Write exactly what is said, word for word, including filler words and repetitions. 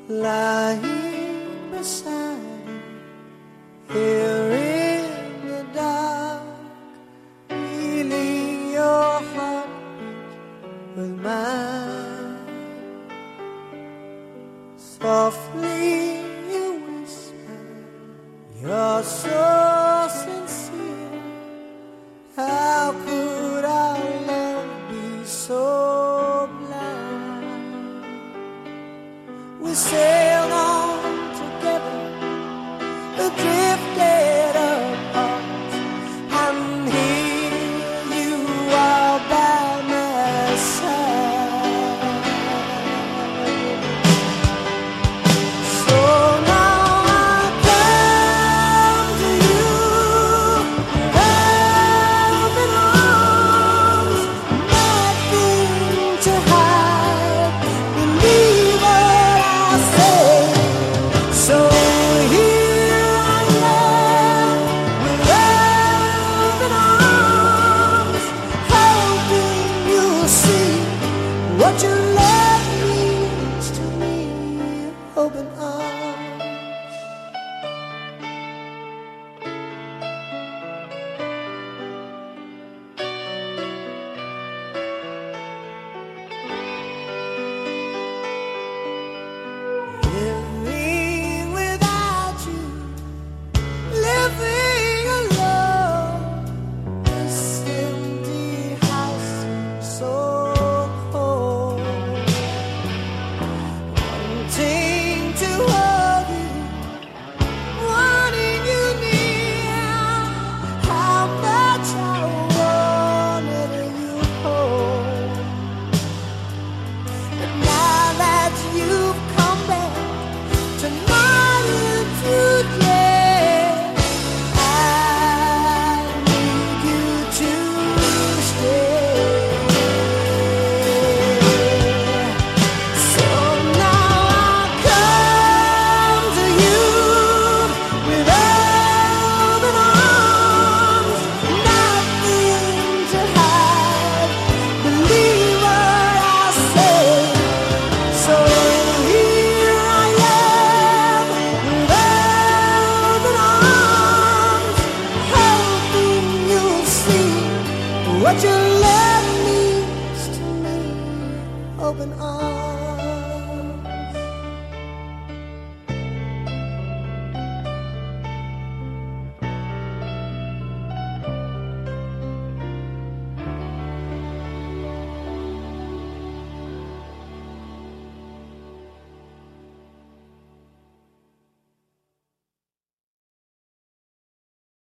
lying beside you here in the dark, feeling your heartbeat with mine. Softly you whisper, you're so sincere. How could our love be so blind? We sailed on together, drifted apart, and here you are by my side. So now I come to you, open arms, nothing to hide. Believe what I say. So here I am, with open arms, hoping you'll see what your love means to me. Open arms.